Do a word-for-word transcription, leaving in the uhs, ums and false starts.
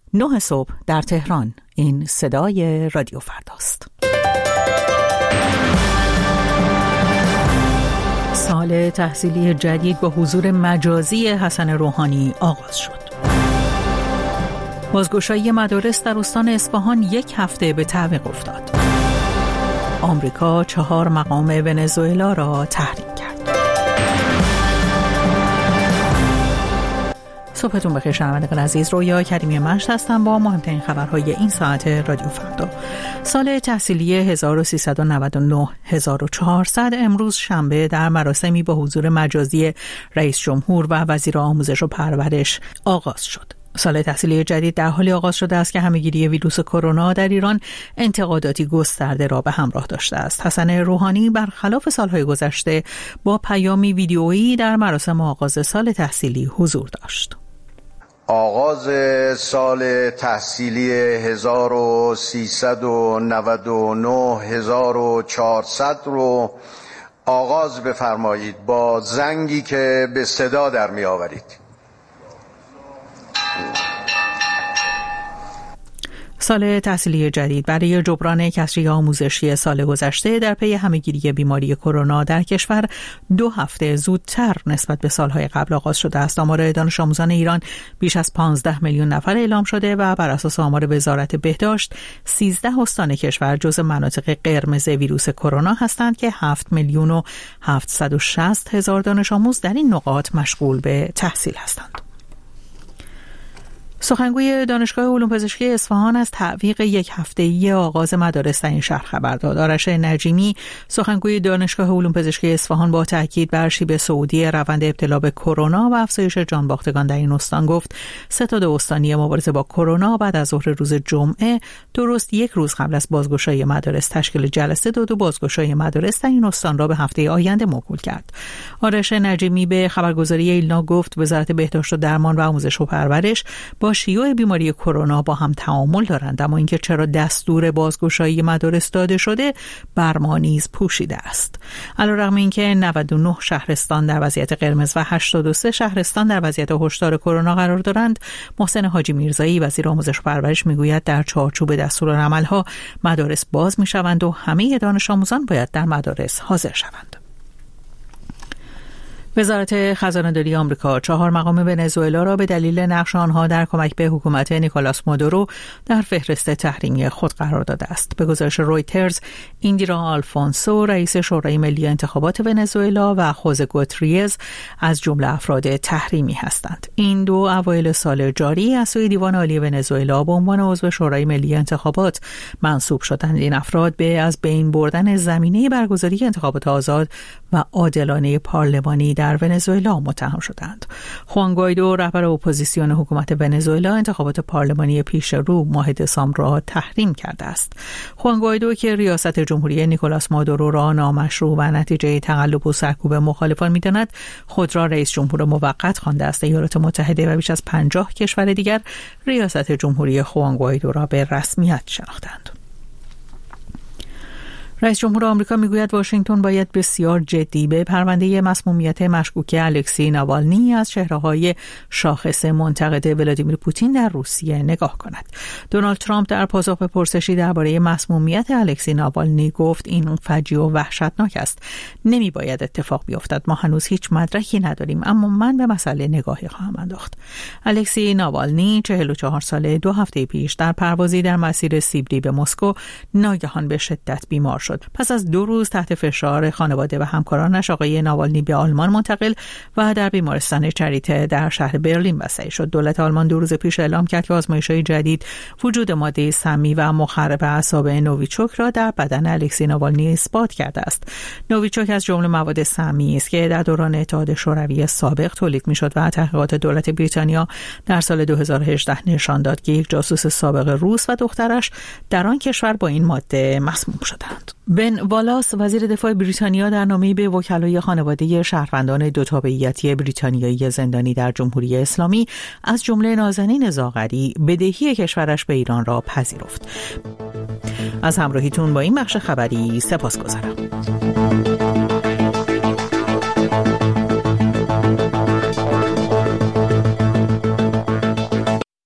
نه صبح در تهران. این صدای رادیو فرداست. سال تحصیلی جدید با حضور مجازی حسن روحانی آغاز شد. بازگشایی مدارس در استان اصفهان یک هفته به تعویق افتاد. آمریکا چهار مقام ونزوئلا را تحریم کرد. صبحتون بخیر شنوندگان عزیز، رویا کریمی مشت هستم با مهمترین خبرهای این ساعت رادیو فردا. سال تحصیلی هزار و سیصد و نود و نه هزار و چهارصد امروز شنبه در مراسمی با حضور مجازی رئیس جمهور و وزیر آموزش و پرورش آغاز شد. سال تحصیلی جدید در حالی آغاز شده است که همه‌گیری ویروس کرونا در ایران انتقاداتی گسترده را به همراه داشته است. حسن روحانی برخلاف سالهای گذشته با پیامی ویدیویی در مراسم آغاز سال تحصیلی حضور داشت. آغاز سال تحصیلی هزار و سیصد و نود و نه هزار و چهارصد رو آغاز بفرمایید با زنگی که به صدا در می آورید. سال تحصیلی جدید برای جبران کسری آموزشی سال گذشته در پی همه‌گیری بیماری کرونا در کشور دو هفته زودتر نسبت به سالهای قبل آغاز شده است. آمار دانش آموزان ایران بیش از پانزده میلیون نفر اعلام شده و بر اساس آمار وزارت بهداشت سیزده استان کشور جزو مناطق قرمز ویروس کرونا هستند که هفت میلیون و هفتصد و شصت هزار دانش آموز در این نقاط مشغول به تحصیل هستند. سخنگوی دانشگاه علوم پزشکی اصفهان از تعویق یک هفته‌ای آغاز مدارس در این شهر خبر داد. آرش نجیمی سخنگوی دانشگاه علوم پزشکی اصفهان با تاکید بر شیب صعودی روند ابتلا به کرونا و افزایش جانباختگان در این استان گفت ستاد استانی مبارزه با کرونا بعد از ظهر روز جمعه درست یک روز قبل از بازگشایی مدارس تشکیل جلسه داد و بازگشایی مدارس در این استان را به هفته آینده موکول کرد. آرش نجیمی به خبرگزاری ایلنا گفت وزارت بهداشت و درمان و آموزش و پرورش با شیوع بیماری کرونا با هم تعامل دارند، اما اینکه چرا دستور بازگشایی مدارس داده شده بر ما نیز پوشیده است. علیرغم اینکه نود و نه شهرستان در وضعیت قرمز و هشتاد و سه شهرستان در وضعیت هشدار کرونا قرار دارند، محسن حاجی میرزایی وزیر آموزش و پرورش میگوید در چارچوب دستورالعمل‌ها مدارس باز میشوند و همه دانش آموزان باید در مدارس حاضر شوند. وزارت خزانه‌داری آمریکا چهار مقام ونزوئلا را به دلیل نقش آنها در کمک به حکومت نیکولاس مادورو در فهرست تحریمی خود قرار داده است. به گزارش رویترز، ایندیرا آلفونسو رئیس شورای ملی انتخابات ونزوئلا و خوزه گوتریز از جمله افراد تحریمی هستند. این دو اوایل سال جاری از سوی دیوان عالی ونزوئلا به عنوان عضو شورای ملی انتخابات منصوب شدند. این افراد به از بین بردن زمینه برگزاری انتخابات آزاد و عادلانه پارلمانی در ونزوئلا متهم شدند. خوان گوایدو رهبر اپوزیسیون حکومت ونزوئلا انتخابات پارلمانی پیش رو ماه دسامبر را تحریم کرده است. خوان گوایدو که ریاست جمهوری نیکولاس مادورو را نامشروع و نتیجه تقلب و سرکوب مخالفان می‌داند، خود را رئیس جمهور موقت خوانده است. ایالات متحده و بیش از پنجاه کشور دیگر ریاست جمهوری خوان گوایدو را به رسمیت شناختند. رئیس جمهور آمریکا میگوید واشنگتن باید بسیار جدی به پرونده مسمومیت مشکوک الکسی ناوالنی از چهره‌های شاخص منتقد ولادیمیر پوتین در روسیه نگاه کند. دونالد ترامپ در پاسخ به پرسشی درباره مسمومیت الکسی ناوالنی گفت این فجیع و وحشتناک است. نمی باید اتفاق بیفتد. ما هنوز هیچ مدرکی نداریم، اما من به مسئله نگاهی خواهم انداخت. الکسی ناوالنی چهل و چهار ساله دو هفته پیش در پروازی در مسیر سیبری به مسکو ناگهان به شدت بیمار شد. پس از دو روز تحت فشار خانواده و همکارانش آقای ناوالنی به آلمان منتقل و در بیمارستان چریته در شهر برلین بستری شد. دولت آلمان دو روز پیش اعلام کرد که آزمایش‌های جدید وجود ماده سمی و مخرب اعصاب نوویچوک را در بدن الکسی ناوالنی اثبات کرده است. نوویچوک از جمله مواد سمی است که در دوران اتحاد شوروی سابق تولید می‌شد و تحقیقات دولت بریتانیا در سال دو هزار و هجده نشان داد که یک جاسوس سابق روس و دخترش در آن کشور با این ماده مسموم شدند. بن والاس وزیر دفاع بریتانیا در نامه‌ای به وکلای خانواده شهروندان دو تابعیتی بریتانیایی زندانی در جمهوری اسلامی از جمله نازنین زاغری بدهی کشورش به ایران را پذیرفت. از همراهیتون با این بخش خبری سپاسگزارم.